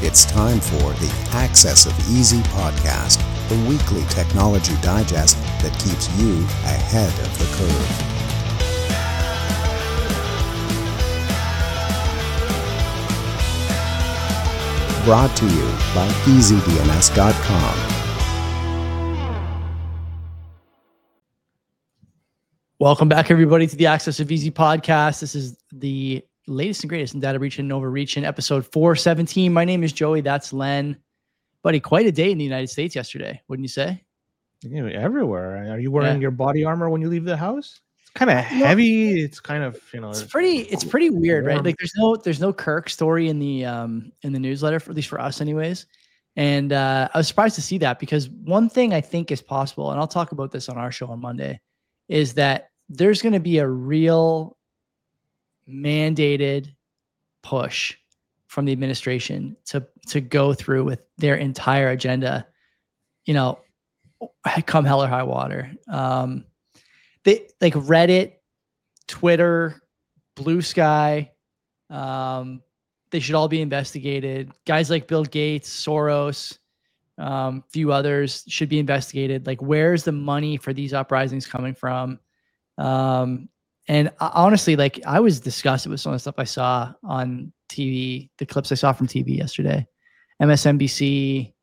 It's time for the Access of Easy podcast, the weekly technology digest that keeps you ahead of the curve. Brought to you by EasyDNS.com. Welcome back, everybody, to the Access of Easy podcast. This is the latest and greatest in data breaching and overreaching, episode 417. My name is Joey. That's Len. Buddy, quite a day in the United States yesterday, wouldn't you say? Yeah, everywhere. Are you wearing your body armor when you leave the house? It's kind of heavy. It's kind of, it's pretty weird, right? Like there's no Kirk story in the newsletter, for at least for us anyways. And I was surprised to see that, because one thing I think is possible, and I'll talk about this on our show on Monday, is that there's going to be a real mandated push from the administration to go through with their entire agenda, come hell or high water. They like Reddit, Twitter, Blue Sky. They should all be investigated. Guys like Bill Gates, Soros, few others should be investigated. Like, where's the money for these uprisings coming from? And honestly, like, I was disgusted with some of the stuff I saw on TV, the clips I saw from TV yesterday, MSNBC,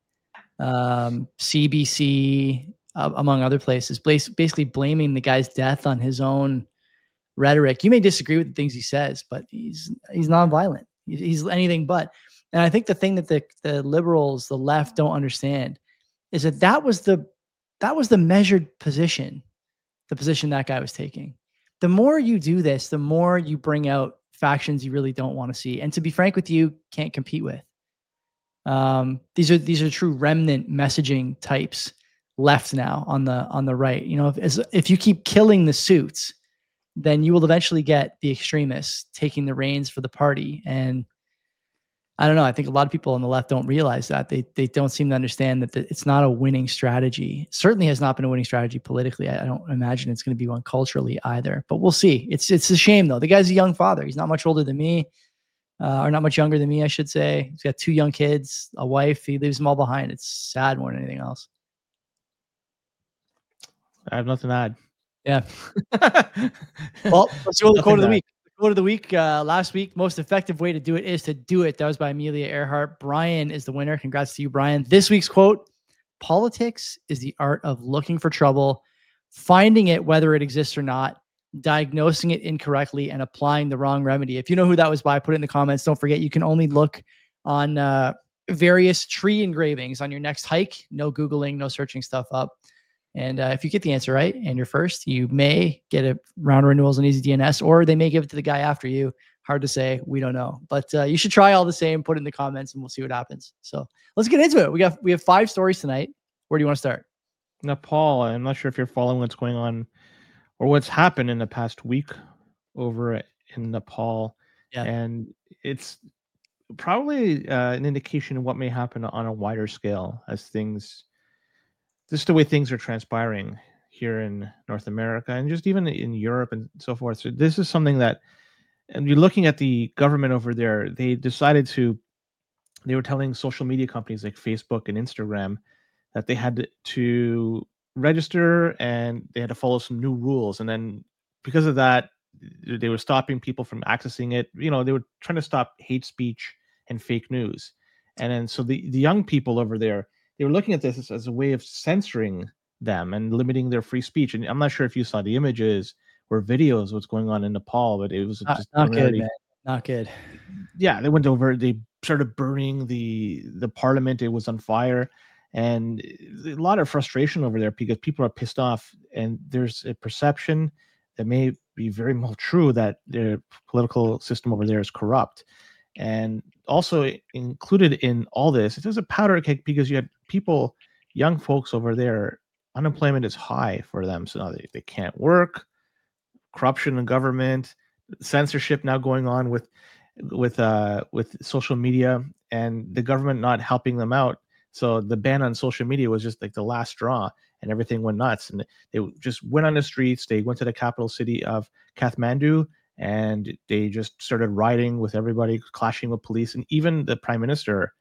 CBC, among other places, basically blaming the guy's death on his own rhetoric. You may disagree with the things he says, but he's nonviolent. He's anything but. And I think the thing that the liberals, the left, don't understand is that was the measured position, the position that guy was taking. The more you do this, the more you bring out factions you really don't want to see, and to be frank with you, can't compete with. These are true remnant messaging types left now on the right. If you keep killing the suits, then you will eventually get the extremists taking the reins for the party. And I don't know. I think a lot of people on the left don't realize that. They don't seem to understand that it's not a winning strategy. It certainly has not been a winning strategy politically. I don't imagine it's going to be one culturally either. But we'll see. It's a shame, though. The guy's a young father. He's not much older than me, or not much younger than me, I should say. He's got 2 young kids, a wife. He leaves them all behind. It's sad more than anything else. I have nothing to add. Yeah. Well, let's go to the quote of the week. Quote of the week, last week, most effective way to do it is to do it. That was by Amelia Earhart. Brian is the winner. Congrats to you, Brian. This week's quote: politics is the art of looking for trouble, finding it whether it exists or not, diagnosing it incorrectly, and applying the wrong remedy. If you know who that was by, put it in the comments. Don't forget, you can only look on various tree engravings on your next hike. No Googling, no searching stuff up. And if you get the answer right and you're first, you may get a round of renewals on EasyDNS, or they may give it to the guy after you. Hard to say. We don't know. But you should try all the same. Put it in the comments and we'll see what happens. So let's get into it. We have 5 stories tonight. Where do you want to start? Nepal. I'm not sure if you're following what's going on or what's happened in the past week over in Nepal. Yeah. And it's probably an indication of what may happen on a wider scale as just the way things are transpiring here in North America and just even in Europe and so forth. So this is something that, and you're looking at the government over there, they were telling social media companies like Facebook and Instagram that they had to register and they had to follow some new rules. And then because of that, they were stopping people from accessing it. They were trying to stop hate speech and fake news. And then so the young people over there, they were looking at this as a way of censoring them and limiting their free speech. And I'm not sure if you saw the images or videos what's going on in Nepal, but it was just not good, man. Not good. Yeah, they went over. They started burning the parliament. It was on fire, and a lot of frustration over there because people are pissed off. And there's a perception that may be very well true that the political system over there is corrupt. And also included in all this, it was a powder keg because you had people, young folks over there, unemployment is high for them. So now they can't work, corruption in government, censorship now going on with social media, and the government not helping them out. So the ban on social media was just like the last straw, and everything went nuts. And they just went on the streets. They went to the capital city of Kathmandu, and they just started rioting with everybody, clashing with police. And even the prime minister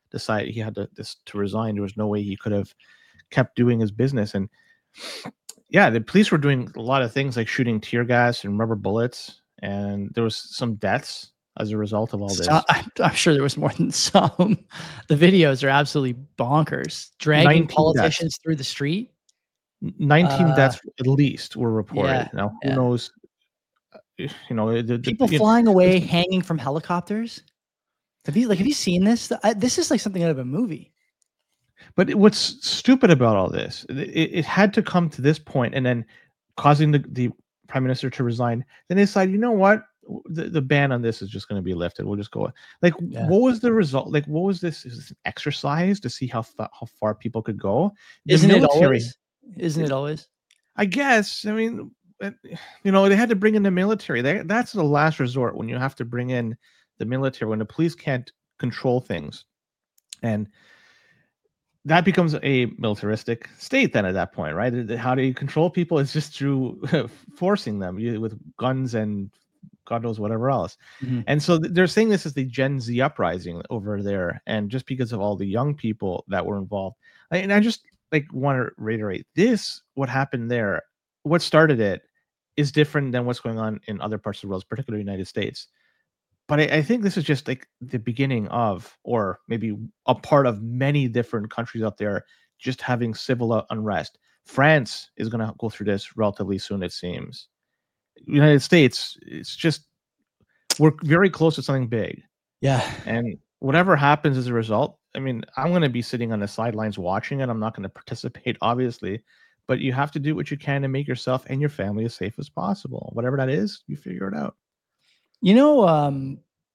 decided he had to resign. There was no way he could have kept doing his business. And yeah, the police were doing a lot of things like shooting tear gas and rubber bullets, and there was some deaths as a result of all this. I'm sure there was more than some. The videos are absolutely bonkers. Dragging politicians deaths through the street. 19 deaths at least were reported. Yeah, now, who knows? You know, people flying away, hanging from helicopters. Have you seen this? This is like something out of a movie. But what's stupid about all this, it had to come to this point, and then causing the prime minister to resign. Then they decided, you know what? The ban on this is just going to be lifted. We'll just go. Like, what was the result? Like, what was this? Is this an exercise to see how far people could go? Isn't it always? Isn't it always? I guess. I mean, you know, they had to bring in the military. That's the last resort, when you have to bring in the military, when the police can't control things. And that becomes a militaristic state then at that point, right? How do you control people? It's just through forcing them with guns and God knows whatever else. Mm-hmm. And so they're saying this is the Gen Z uprising over there. And just because of all the young people that were involved. And I just want to reiterate this, what happened there, what started it is different than what's going on in other parts of the world, particularly the United States. But I think this is just like the beginning of, or maybe a part of many different countries out there just having civil unrest. France is going to go through this relatively soon, it seems. United States, it's just, we're very close to something big. Yeah. And whatever happens as a result, I mean, I'm going to be sitting on the sidelines watching it. I'm not going to participate, obviously. But you have to do what you can to make yourself and your family as safe as possible. Whatever that is, you figure it out. You know,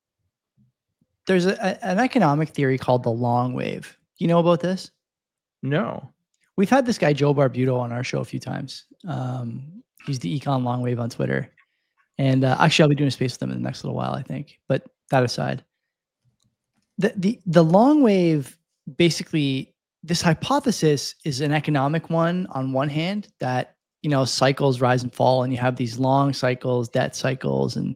there's an economic theory called the long wave. You know about this? No. We've had this guy, Joe Barbuto, on our show a few times. He's the Econ Long Wave on Twitter. And actually, I'll be doing a space with him in the next little while, I think. But that aside, the long wave, basically, this hypothesis is an economic one on one hand, that, you know, cycles rise and fall, and you have these long cycles, debt cycles, and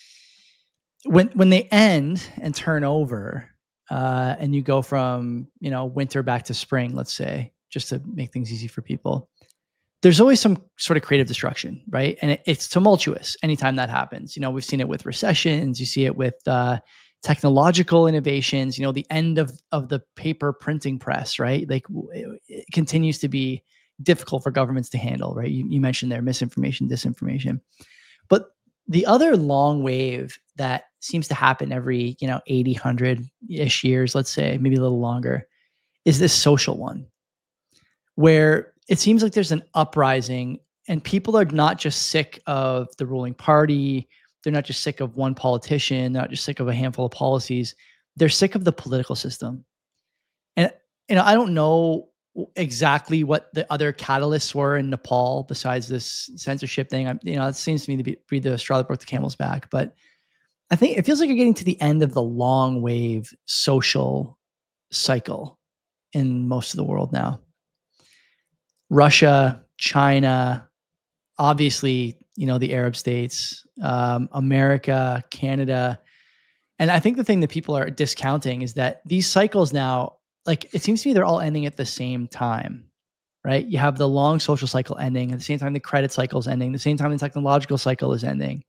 when they end and turn over, and you go from, you know, winter back to spring, let's say, just to make things easy for people, there's always some sort of creative destruction, right? And it's tumultuous anytime that happens. You know, we've seen it with recessions. You see it with technological innovations. You know, the end of the paper printing press, right? Like, it continues to be difficult for governments to handle, right? You mentioned there misinformation, disinformation. But the other long wave that seems to happen every, 80, 100-ish years, let's say, maybe a little longer, is this social one, where it seems like there's an uprising and people are not just sick of the ruling party. They're not just sick of one politician. They're not just sick of a handful of policies. They're sick of the political system. And, I don't know exactly what the other catalysts were in Nepal besides this censorship thing. It seems to me to be the straw that broke the camel's back. But I think it feels like you're getting to the end of the long wave social cycle in most of the world now. Russia, China, obviously, the Arab states, America, Canada. And I think the thing that people are discounting is that these cycles now, like, it seems to me they're all ending at the same time, right? You have the long social cycle ending at the same time the credit cycle is ending, the same time the technological cycle is ending.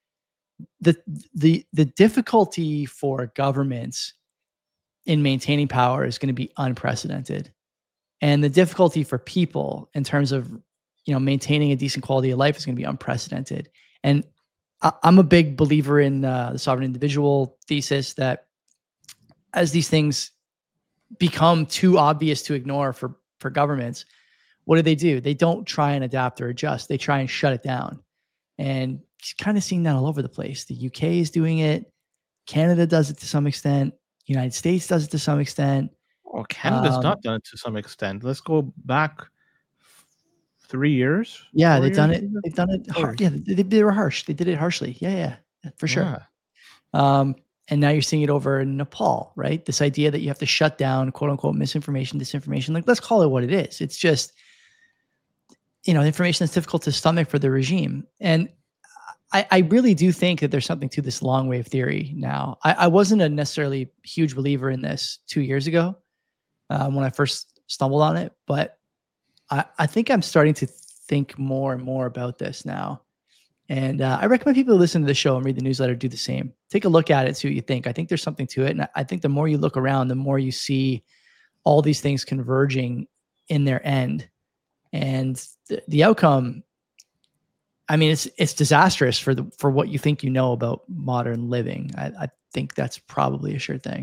The difficulty for governments in maintaining power is going to be unprecedented. And the difficulty for people in terms of, maintaining a decent quality of life is going to be unprecedented. And I'm a big believer in the sovereign individual thesis, that as these things become too obvious to ignore for governments, what do? They don't try and adapt or adjust. They try and shut it down. And kind of seeing that all over the place. The UK is doing it. Canada does it to some extent. United States does it to some extent. Well, Canada's not done it to some extent. Let's go back 3 years. Yeah, they've done it. They've done it. Yeah, they were harsh. They did it harshly. Yeah, for sure. Yeah. And now you're seeing it over in Nepal, right? This idea that you have to shut down, quote unquote, misinformation, disinformation. Like, let's call it what it is. It's just, information that's difficult to stomach for the regime. And I really do think that there's something to this long wave theory now. I wasn't a necessarily huge believer in this 2 years ago when I first stumbled on it, but I think I'm starting to think more and more about this now. And I recommend people who listen to the show and read the newsletter do the same. Take a look at it, see what you think. I think there's something to it. And I think the more you look around, the more you see all these things converging in their end. And the outcome, I mean, it's disastrous for what you think you know about modern living. I think that's probably a sure thing.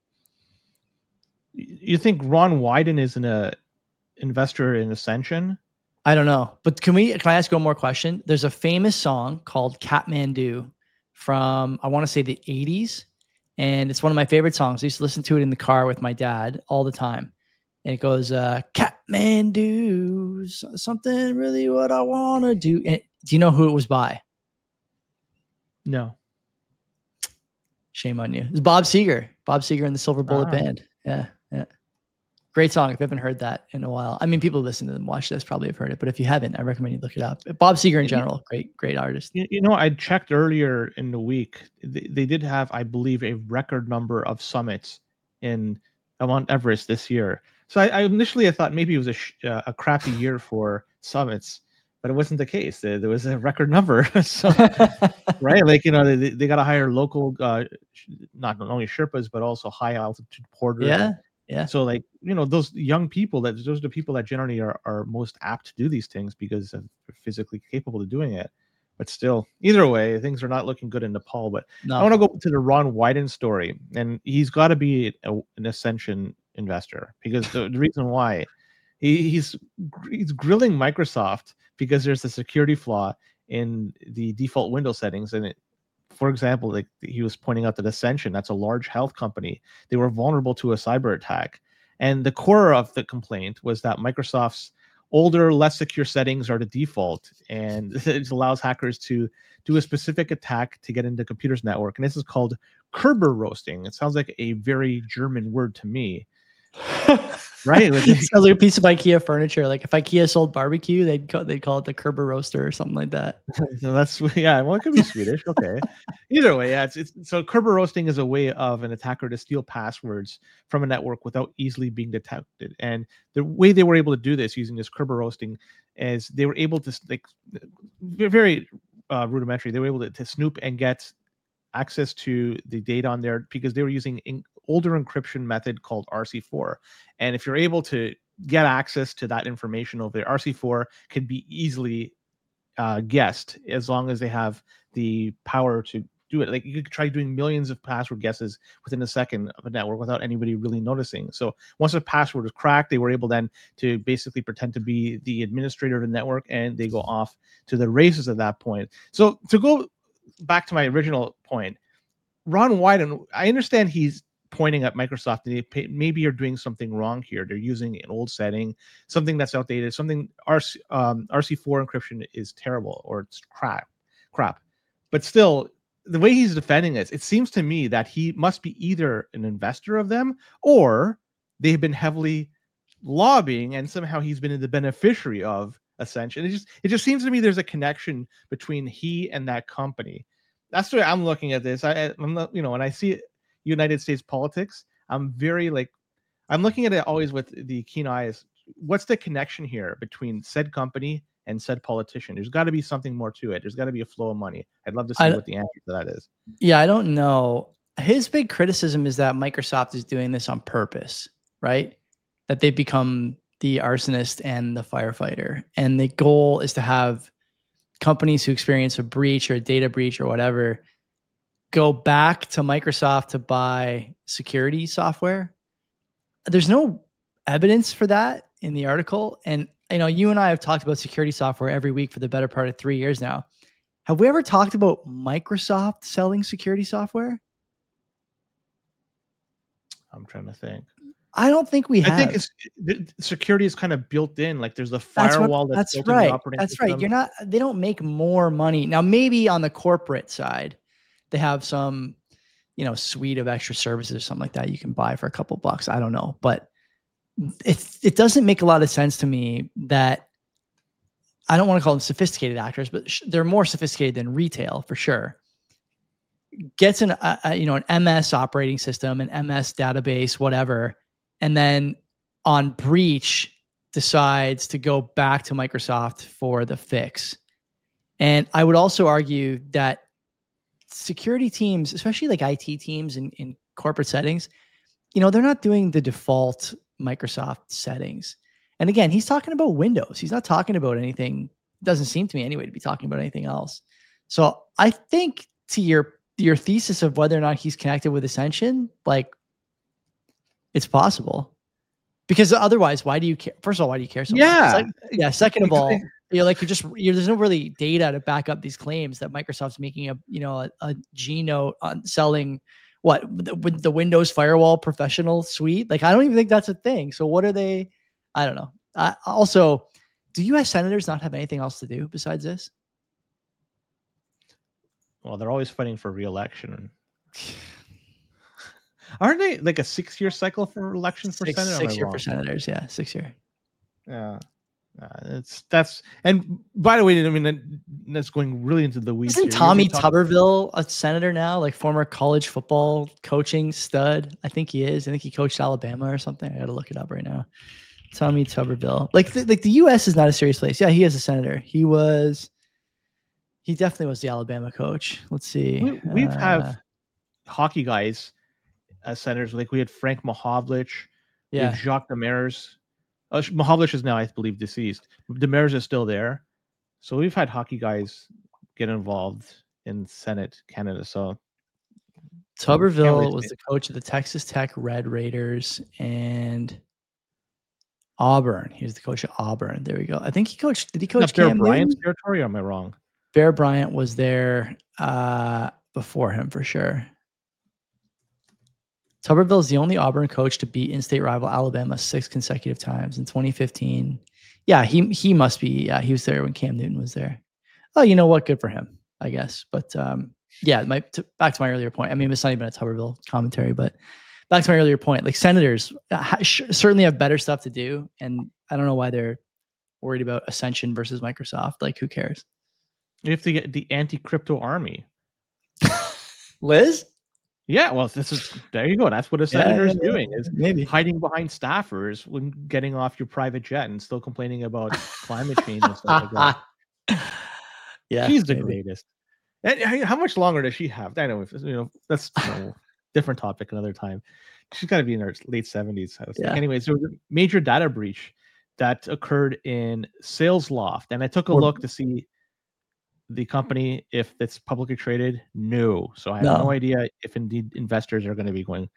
You think Ron Wyden is an investor in Ascension? I don't know, but can I ask you one more question? There's a famous song called Kathmandu from, I want to say, the 80s. And it's one of my favorite songs. I used to listen to it in the car with my dad all the time. And it goes, Kathmandu, something really what I want to do. And do you know who it was by? No. Shame on you. It's Bob Seger. Bob Seger and the Silver Bullet Band. Yeah. Great song. If you haven't heard that in a while. I mean, people who listen to them, watch this probably have heard it. But if you haven't, I recommend you look it up. Bob Seger in general, great artist. You know, I checked earlier in the week. They did have, I believe, a record number of summits in Mount Everest this year. So I initially thought maybe it was a crappy year for summits, but it wasn't the case. There was a record number. So, right? Like, you know, they got to hire local, not only Sherpas, but also high altitude porters. Yeah. Yeah. So, like, you know, those young people, those are the people that generally are most apt to do these things because they're physically capable of doing it. But still, either way, things are not looking good in Nepal. But I want to go to the Ron Wyden story, and he's got to be an Ascension investor because the reason why he's grilling Microsoft because there's a security flaw in the default Windows settings, and for example, like he was pointing out that Ascension, that's a large health company, they were vulnerable to a cyber attack. And the core of the complaint was that Microsoft's older, less secure settings are the default, and it allows hackers to do a specific attack to get into the computer's network. And this is called Kerber roasting. It sounds like a very German word to me. Right? It sounds like a piece of IKEA furniture. Like if IKEA sold barbecue, they'd call it the Kerber roaster or something like that. So that's, yeah, well, it could be Swedish. Okay. Either way, yeah. So Kerber roasting is a way of an attacker to steal passwords from a network without easily being detected. And the way they were able to do this using this Kerber roasting is they were able to, like, very rudimentary. They were able to snoop and get access to the data on there because they were using older encryption method called RC4. And if you're able to get access to that information over there, RC4 can be easily guessed as long as they have the power to do it. Like you could try doing millions of password guesses within a second of a network without anybody really noticing. So once a password was cracked, they were able then to basically pretend to be the administrator of the network, and they go off to the races at that point. So to go back to my original point, Ron Wyden, I understand he's pointing at Microsoft and maybe you're doing something wrong here. They're using an old setting, something that's outdated, something RC4 encryption is terrible or it's crap. But still, the way he's defending this, it seems to me that he must be either an investor of them or they've been heavily lobbying and somehow he's been the beneficiary of Ascension. It just seems to me there's a connection between he and that company. That's the way I'm looking at this. I'm not, you know, when I see United States politics, I'm looking at it always with the keen eyes. What's the connection here between said company and said politician? There's got to be something more to it. There's got to be a flow of money. I'd love to see what the answer to that is. Yeah, I don't know. His big criticism is that Microsoft is doing this on purpose, right? That they've become the arsonist and the firefighter. And the goal is to have companies who experience a breach or a data breach or whatever go back to Microsoft to buy security software. There's no evidence for that in the article. And, you know, you and I have talked about security software every week for the better part of 3 years now. Have we ever talked about Microsoft selling security software? I'm trying to think. I don't think we have. I think security is kind of built in. Like there's a firewall that's built right. in the operating system. That's right. They don't make more money. Now, maybe on the corporate side, they have some, you know, suite of extra services or something like that you can buy for a couple bucks. I don't know. But it doesn't make a lot of sense to me that I don't want to call them sophisticated actors, but they're more sophisticated than retail for sure. Gets an MS operating system, an MS database, whatever, and then on breach decides to go back to Microsoft for the fix. And I would also argue that security teams, especially like IT teams in corporate settings, they're not doing the default Microsoft settings. And again, he's talking about Windows. He's not talking about anything. Doesn't seem to me anyway to be talking about anything else. So I think to your thesis of whether or not he's connected with Ascension, like, it's possible. Because otherwise, why do you care? First of all, why do you care so much? Second of all, there's no really data to back up these claims that Microsoft's making a G-Note on selling with the Windows Firewall Professional Suite. Like, I don't even think that's a thing. So what are they? I don't know. Also, do U.S. senators not have anything else to do besides this? Well, they're always fighting for re-election. Aren't they like a 6-year cycle for election for Senate? 6 year for senators, yeah, 6 year. Yeah, that's. And by the way, I mean that's going really into the weeds. Isn't Tommy Tuberville a senator now? Like, former college football coaching stud? I think he is. I think he coached Alabama or something. I got to look it up right now. Tommy Tuberville. Like the U.S. is not a serious place. Yeah, he is a senator. He definitely was the Alabama coach. Let's see. We've have hockey guys as senators. Like, we had Frank Mahovlich. Yeah. We have Jacques Demers. Mahovlich is now, I believe, deceased. Demers is still there. So we've had hockey guys get involved in Senate Canada. So Tuberville was the coach of the Texas Tech Red Raiders and Auburn. He was the coach of Auburn. There we go. I think he coached. Did he coach Bear Bryant's territory? Or am I wrong? Bear Bryant was there before him for sure. Tuberville is the only Auburn coach to beat in-state rival Alabama 6 consecutive times in 2015. Yeah, he must be. Yeah, he was there when Cam Newton was there. Oh, you know what? Good for him, I guess. But yeah, back to my earlier point. I mean, it's not even a Tuberville commentary, but back to my earlier point. Like, senators certainly have better stuff to do, and I don't know why they're worried about Ascension versus Microsoft. Like, who cares? You have to get the anti-crypto army. Liz? Yeah, well, there you go. That's what a senator is doing, is maybe hiding behind staffers when getting off your private jet and still complaining about climate change and stuff like that. Yeah, she's the greatest. And how much longer does she have? I know, that's different topic another time. She's got to be in her late 70s. Yeah. Anyways, there was a major data breach that occurred in SalesLoft, and I took a look to see the company, if it's publicly traded. No. So I have no idea if indeed investors are going to be going,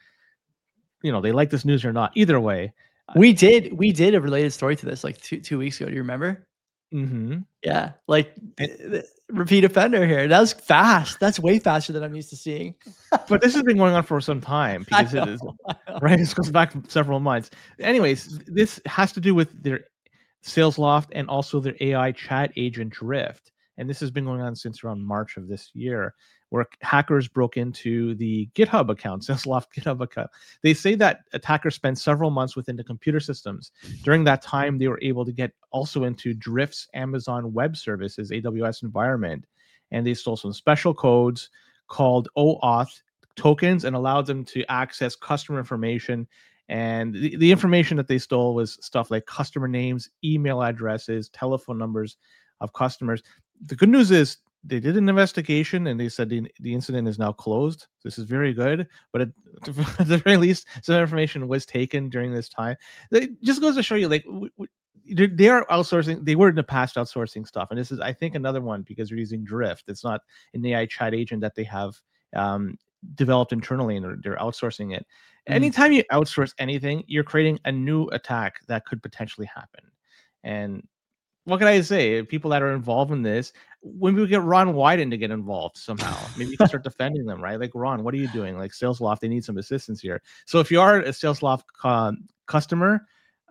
they like this news or not. Either way. We did a related story to this like two weeks ago. Do you remember? Mm-hmm. Yeah. Like, repeat offender here. That was fast. That's way faster than I'm used to seeing. But this has been going on for some time, because it is right. This goes back several months. Anyways, this has to do with their SalesLoft and also their AI chat agent Drift. And this has been going on since around March of this year, where hackers broke into the GitHub account, SalesLoft GitHub account. They say that attackers spent several months within the computer systems. During that time, they were able to get also into Drift's Amazon Web Services, AWS environment. And they stole some special codes called OAuth tokens and allowed them to access customer information. And the information that they stole was stuff like customer names, email addresses, telephone numbers of customers. The good news is they did an investigation and they said the incident is now closed. This is very good, but at the very least, some information was taken during this time. It just goes to show you, like, they are outsourcing. They were in the past outsourcing stuff, and this is, I think, another one, because they're using Drift. It's not an AI chat agent that they have developed internally, and they're outsourcing it. Anytime you outsource anything, you're creating a new attack that could potentially happen. And what can I say? People that are involved in this, when we get Ron Wyden to get involved somehow, maybe you can start defending them, right? Like, Ron, what are you doing? Like, SalesLoft, they need some assistance here. So if you are a SalesLoft customer,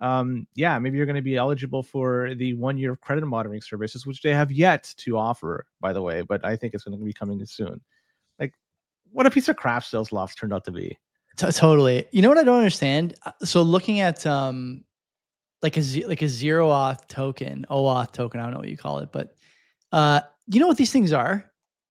maybe you're going to be eligible for the 1-year credit monitoring services, which they have yet to offer, by the way, but I think it's going to be coming soon. Like, what a piece of crap SalesLoft turned out to be. Totally. You know what I don't understand? So looking at like a zero auth token, OAuth token. I don't know what you call it, but you know what these things are?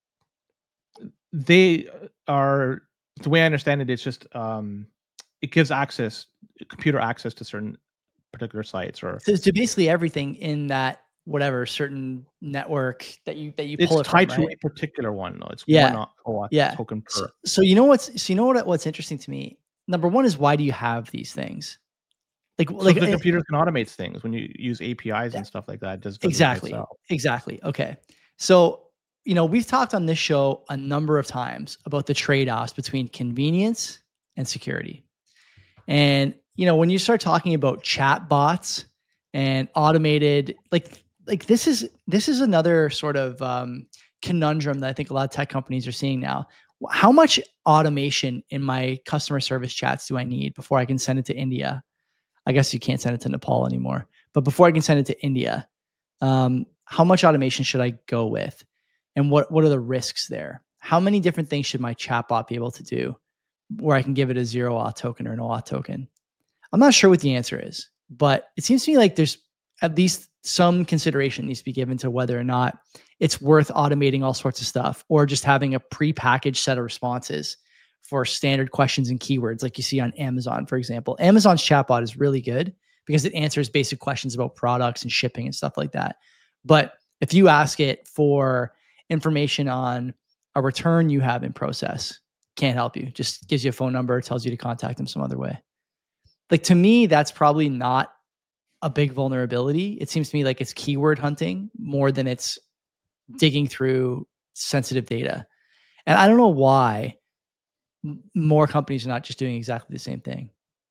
They are, the way I understand it, it's just it gives computer access to certain particular sites, or So basically everything in that whatever certain network that you it's pull it tied from, to right? a particular one. No, it's Yeah. one OAuth Yeah. token per. So you know what's interesting to me? Number one is, why do you have these things? So the computer can automate things when you use APIs and stuff like that. It does it by exactly. itself. Exactly. Okay. So, we've talked on this show a number of times about the trade-offs between convenience and security. And, when you start talking about chat bots and automated, like this is another sort of conundrum that I think a lot of tech companies are seeing now. How much automation in my customer service chats do I need before I can send it to India? I guess you can't send it to Nepal anymore, but before I can send it to India, how much automation should I go with? And what are the risks there? How many different things should my chatbot be able to do where I can give it a zero auth token or an auth token? I'm not sure what the answer is, but it seems to me like there's at least some consideration needs to be given to whether or not it's worth automating all sorts of stuff, or just having a prepackaged set of responses for standard questions and keywords like you see on Amazon, for example. Amazon's chatbot is really good because it answers basic questions about products and shipping and stuff like that. But if you ask it for information on a return you have in process, can't help you. Just gives you a phone number, tells you to contact them some other way. Like, to me, that's probably not a big vulnerability. It seems to me like it's keyword hunting more than it's digging through sensitive data. And I don't know why more companies are not just doing exactly the same thing.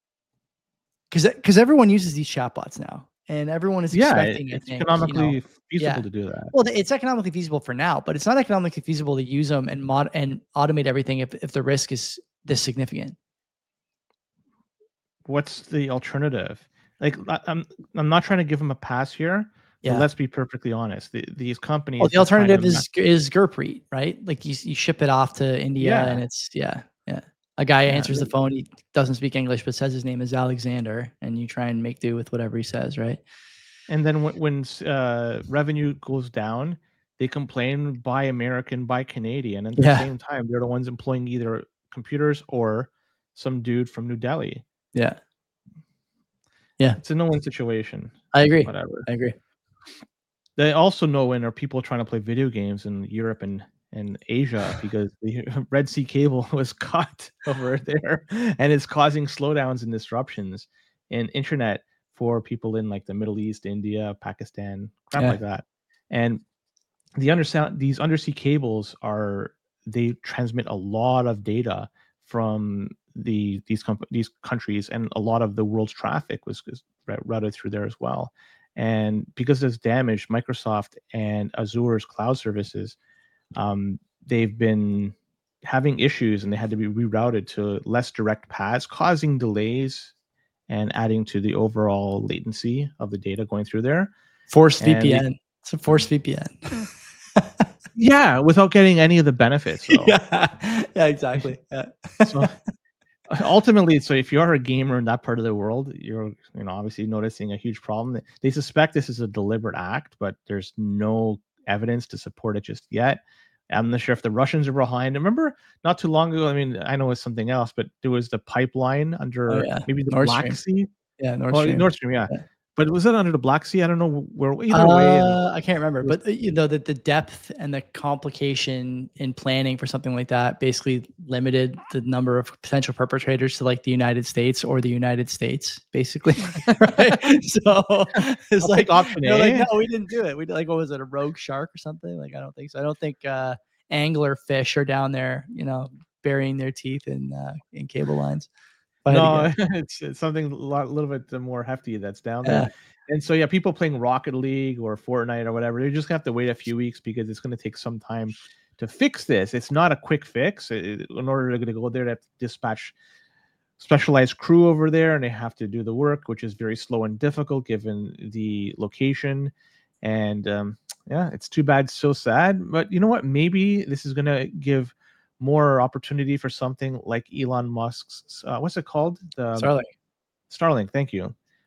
Because everyone uses these chatbots now, and everyone is expecting it's economically feasible to do that. Well, it's economically feasible for now, but it's not economically feasible to use them and automate everything if the risk is this significant. What's the alternative? Like, I'm not trying to give them a pass here. Yeah. But let's be perfectly honest. These companies. Well, the alternative is Gurpreet, right? Like you ship it off to India, and it's a guy answers the phone. He doesn't speak English, but says his name is Alexander, and you try and make do with whatever he says, right? And then when revenue goes down, they complain, buy American, buy Canadian. And at the same time, they're the ones employing either computers or some dude from New Delhi. Yeah. It's a no-win situation. I agree. Whatever. I agree. They also no-win are people trying to play video games in Europe and Asia, because the Red Sea cable was cut over there, and it's causing slowdowns and disruptions in internet for people in like the Middle East, India, Pakistan, crap like that. And these undersea cables they transmit a lot of data from these countries, and a lot of the world's traffic was routed through there as well. And because it's damaged, Microsoft and Azure's cloud services, they've been having issues, and they had to be rerouted to less direct paths, causing delays and adding to the overall latency of the data going through there. Forced VPN. It's a forced VPN. Yeah, without getting any of the benefits. So. Yeah, exactly. Yeah. So ultimately, if you are a gamer in that part of the world, you're obviously noticing a huge problem. They suspect this is a deliberate act, but there's no evidence to support it just yet. I'm not sure if the Russians are behind. Remember, not too long ago, I mean, I know it's something else, but there was the pipeline under maybe the Nord Black Stream. Sea. Yeah, Nord Stream. Nord Stream, yeah. But was it under the Black Sea? I don't know where. Either way, I can't remember. But the depth and the complication in planning for something like that basically limited the number of potential perpetrators to like the United States or the United States, basically. Right? So it's like option A. Like, no, we didn't do it. We did, like, what was it, a rogue shark or something? Like, I don't think so. I don't think angler fish are down there, burying their teeth in cable lines. No, it's something a little bit more hefty that's down there. And so, people playing Rocket League or Fortnite or whatever, they just have to wait a few weeks, because it's going to take some time to fix this. It's not a quick fix. In order to go there, they have to dispatch specialized crew over there, and they have to do the work, which is very slow and difficult given the location. And it's too bad, so sad. But you know what? Maybe this is going to give more opportunity for something like Elon Musk's what's it called? Starlink. Starlink, thank you.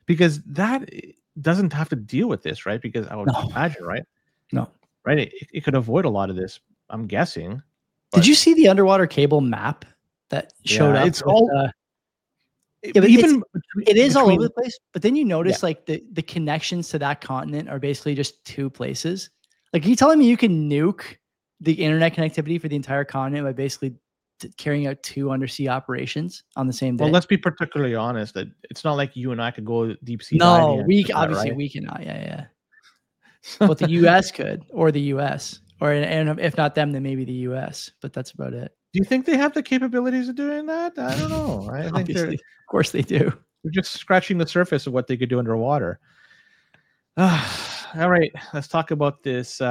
because that doesn't have to deal with this, right? Because I would imagine, right? No. Right? It could avoid a lot of this, I'm guessing. Did you see the underwater cable map that showed up? It's all but even it is all over the place. But then you notice like the connections to that continent are basically just two places. Like, are you telling me you can nuke the internet connectivity for the entire continent by basically carrying out two undersea operations on the same day? Well, let's be particularly honest that it's not like you and I could go deep sea. No, we cannot. Yeah. But the US could, or the US, and if not them, then maybe the US. But that's about it. Do you think they have the capabilities of doing that? I don't know. I think of course they do. They're just scratching the surface of what they could do underwater. All right, let's talk about this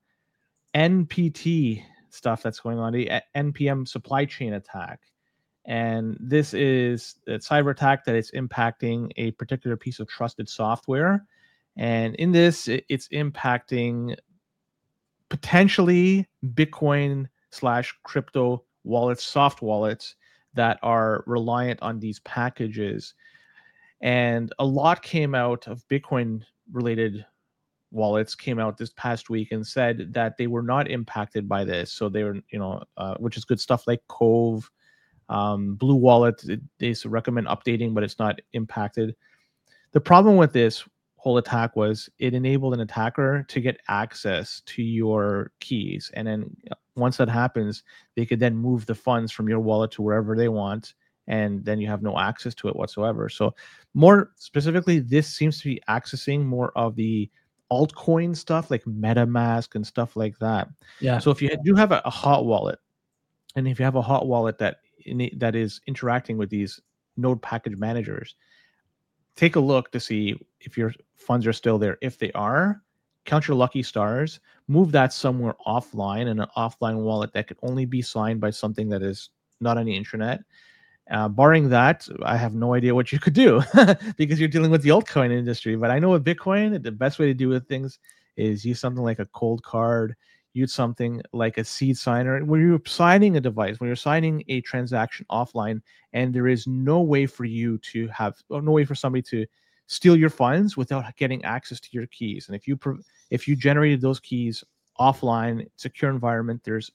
NPT stuff that's going on, the NPM supply chain attack. And this is a cyber attack that is impacting a particular piece of trusted software. And in this, it's impacting potentially Bitcoin/crypto wallets, soft wallets that are reliant on these packages. And a lot came out of Bitcoin related wallets came out this past week and said that they were not impacted by this. So they were, which is good stuff like Cove, Blue Wallet. They recommend updating, but it's not impacted. The problem with this whole attack was it enabled an attacker to get access to your keys. And then once that happens, they could then move the funds from your wallet to wherever they want. And then you have no access to it whatsoever. So more specifically, this seems to be accessing more of the altcoin stuff like MetaMask and stuff like that. Yeah. So if you do have a hot wallet, and if you have a hot wallet that is interacting with these node package managers, take a look to see if your funds are still there. If they are, count your lucky stars, move that somewhere offline in an offline wallet that could only be signed by something that is not on the internet. Barring that, I have no idea what you could do because you're dealing with the altcoin industry. But I know with Bitcoin, the best way to do with things is use something like a cold card, use something like a seed signer. When you're signing a device, when you're signing a transaction offline, and there is no way for you to have, no way for somebody to steal your funds without getting access to your keys. And if you generated those keys offline, secure environment, there's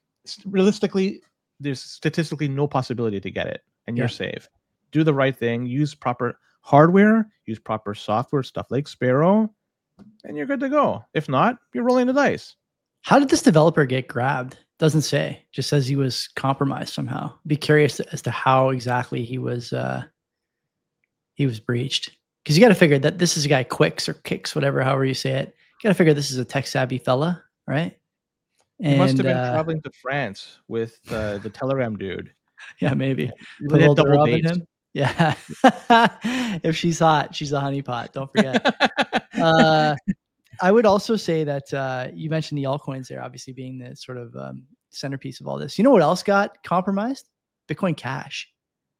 statistically no possibility to get it, and you're safe. Do the right thing, use proper hardware, use proper software, stuff like Sparrow, and you're good to go. If not, you're rolling the dice. How did this developer get grabbed? Doesn't say. Just says he was compromised somehow. Be curious as to how exactly he was breached. Because you got to figure that this is a guy Quicks or Kicks, whatever, however you say it. You got to figure this is a tech savvy fella, right? He must have been traveling to France with the Telegram dude. Yeah, maybe. Put a double date. Him. Yeah. If she's hot, she's a honeypot. Don't forget. I would also say that you mentioned the altcoins there, obviously being the sort of centerpiece of all this. You know what else got compromised? Bitcoin Cash.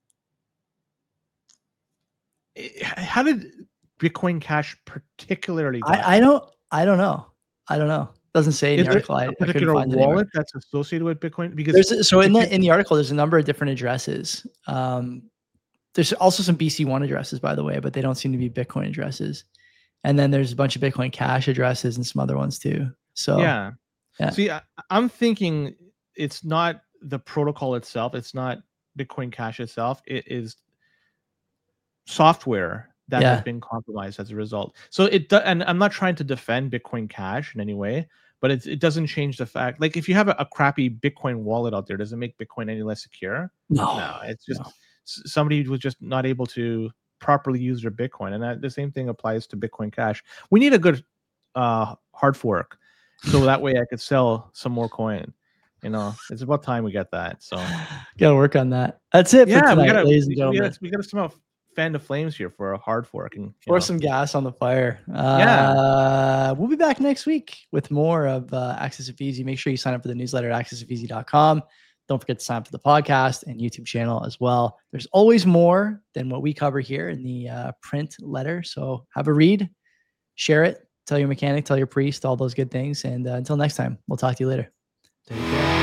How did Bitcoin Cash particularly? I don't know. Doesn't say in the article. A particular wallet that's associated with Bitcoin? Because in the article, there's a number of different addresses. There's also some BC1 addresses, by the way, but they don't seem to be Bitcoin addresses. And then there's a bunch of Bitcoin Cash addresses and some other ones too. So yeah. See, I'm thinking it's not the protocol itself. It's not Bitcoin Cash itself. It is software that has been compromised as a result. So and I'm not trying to defend Bitcoin Cash in any way, but it doesn't change the fact. Like if you have a crappy Bitcoin wallet out there, does it make Bitcoin any less secure? No, it's just somebody was just not able to properly use their Bitcoin, and the same thing applies to Bitcoin Cash. We need a good hard fork, so that way I could sell some more coin. It's about time we get that. So gotta work on that. That's it for tonight, ladies and gentlemen. We gotta somehow fan the flames here for a hard fork and pour some gas on the fire. We'll be back next week with more of Access of Easy. Make sure you sign up for the newsletter at accessofeasy.com. Don't forget to sign up for the podcast and YouTube channel as well. There's always more than what we cover here in the print letter. So have a read, share it, tell your mechanic, tell your priest, all those good things. And until next time, we'll talk to you later. Take care.